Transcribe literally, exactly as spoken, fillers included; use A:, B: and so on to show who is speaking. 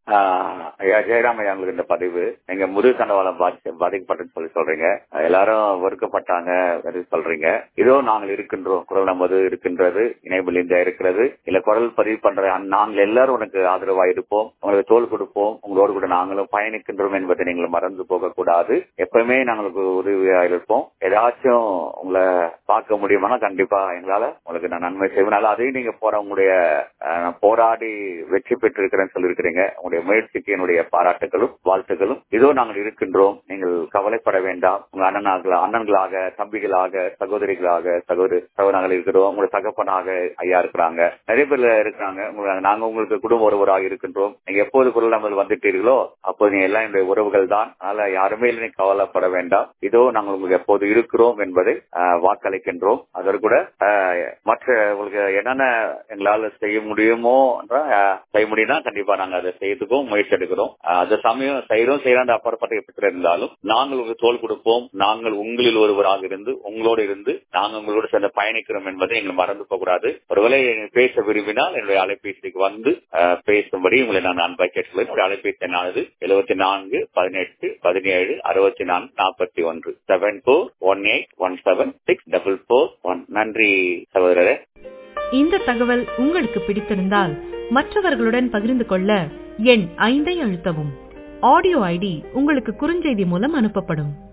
A: ஐயா ஜெயராம் ஐயா உங்களுக்கு இந்த பதிவு நீங்க முதுகு தண்டவாளம் பாதிக்கப்பட்டன்னு சொல்லி சொல்றீங்க. எல்லாரும் வெறுக்கப்பட்டாங்க சொல்றீங்க. இதோ நாங்கள் இருக்கின்றோம், குரல் நமது இருக்கின்றது, இணைபில் இந்தியா இருக்கிறது. இல்ல குரல் பதிவு பண்ற நாங்கள் எல்லாரும் உனக்கு ஆதரவா இருப்போம், உங்களுக்கு தோல் கொடுப்போம், உங்களோடு கூட நாங்களும் பயணிக்கின்றோம் என்பதை நீங்கள் மறந்து போக கூடாது. எப்பவுமே நாங்களுக்கு உதவியா இருப்போம். ஏதாச்சும் உங்களை பார்க்க முடியுமானா கண்டிப்பா எங்களால உங்களுக்கு நான் நன்மை செய்வேன். அதையும் நீங்க போற உங்களுடைய போராடி வெற்றி பெற்று இருக்கிறேன்னு சொல்லியிருக்கிறீங்க. உங்களுடைய முயற்சிக்கு என்னுடைய பாராட்டுகளும் வாழ்த்துக்களும். இதோ நாங்கள் இருக்கின்றோம், நீங்கள் கவலைப்பட வேண்டாம். உங்க அண்ணனாக அண்ணன்களாக தம்பிகளாக சகோதரிகளாக சகோதரி சகோதரர்கள் இருக்கிறோம். உங்களுடைய தகப்பனாக ஐயா இருக்கிறாங்க, நிறைய பேர் இருக்கிறாங்க. நாங்க உங்களுக்கு குடும்ப ஒருவராக இருக்கின்றோம். நீங்க எப்போது குரல் நம்ம வந்துட்டீர்களோ அப்போது நீங்க எல்லாம் என்னுடைய உறவுகள் தான். அதனால யாருமே இல்லை, கவலைப்பட வேண்டாம். இதோ நாங்கள் உங்களுக்கு எப்போது இருக்கிறோம் என்பதை வாக்களிக்கின்றோம். அதற்கு கூட மற்ற உங்களுக்கு என்னென்ன எங்களால் செய்ய முடியுமோ செய்ய முடியும்னா கண்டிப்பா நாங்க அதை செய்யறதுக்கும் முயற்சி எடுக்கிறோம். அந்த சமயம் செய்யறோம் செய்யறாங்க அப்பாற்பட்ட எப்படி இருந்தாலும் நாங்கள் உங்களுக்கு தோல் கொடுப்போம். நாங்கள் உங்களில் ஒருவராக இருந்து உங்களோடு இருந்து நாங்கள் உங்களோட சேர்ந்து பயணிக்கிறோம் என்பதை எங்களை மறந்து போக கூடாது. ஒருவேளை பேச விரும்பினால் என்னுடைய அலைபேசிக்கு வந்து பேசும்படி உங்களை நான் அன்பாய் கேட்டுள்ளேன். என்னுடைய அலைபேசி என்னானது எழுபத்தி நான்கு பதினெட்டு பதினேழு அறுபத்தி நான்கு நாற்பத்தி ஒன்று seven four one eight one seven six double four one. நன்றி சகோதரரே.
B: இந்த தகவல் உங்களுக்கு பிடித்திருந்தால் மற்றவர்களுடன் பகிர்ந்து கொள்ள எண் ஐந்தை அழுத்தவும். ஆடியோ ஐடி உங்களுக்கு குறுஞ்செய்தி மூலம் அனுப்பப்படும்.